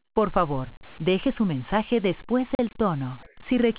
Por favor, deje su mensaje después del tono. Si requiere